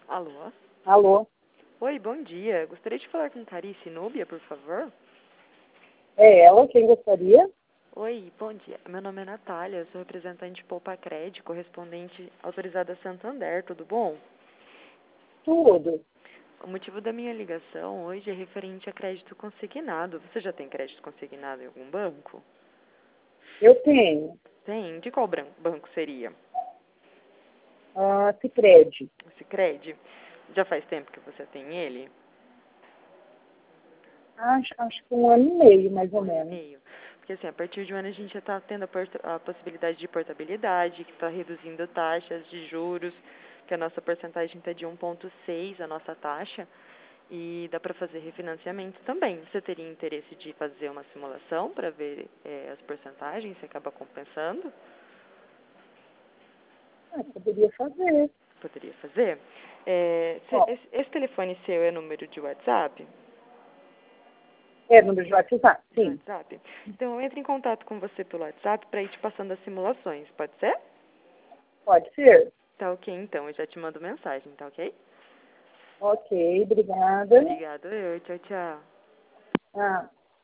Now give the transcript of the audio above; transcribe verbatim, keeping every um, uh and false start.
Alô? Alô? Oi, bom dia. Gostaria de falar com Clarice Núbia, por favor? É ela quem gostaria? Oi, bom dia. Meu nome é Natália, eu sou representante Poupa Crédito, correspondente autorizada a Santander, tudo bom? Tudo. O motivo da minha ligação hoje é referente a crédito consignado. Você já tem crédito consignado em algum banco? Eu tenho. Tem? De qual bran- banco seria? Ah, Sicredi. O Sicredi? Já faz tempo que você tem ele? Acho, acho que um ano e meio, mais Um ou ano e menos. meio? Porque assim, a partir de um ano a gente já está tendo a, porta- a possibilidade de portabilidade, que está reduzindo taxas de juros, que a nossa porcentagem está de um vírgula seis, a nossa taxa, e dá para fazer refinanciamento também. Você teria interesse de fazer uma simulação para ver eh, as porcentagens, se acaba compensando? Ah, poderia fazer. Poderia fazer? Eh, cê- Ó, esse, esse telefone seu é número de WhatsApp? é número de WhatsApp? De Sim. WhatsApp? Então eu entro em contato com você pelo WhatsApp para ir te passando as simulações, pode ser? Pode ser? Tá ok, então. Eu já te mando mensagem, tá ok? Ok, obrigada. Obrigada. Eu, tchau, tchau. Ah.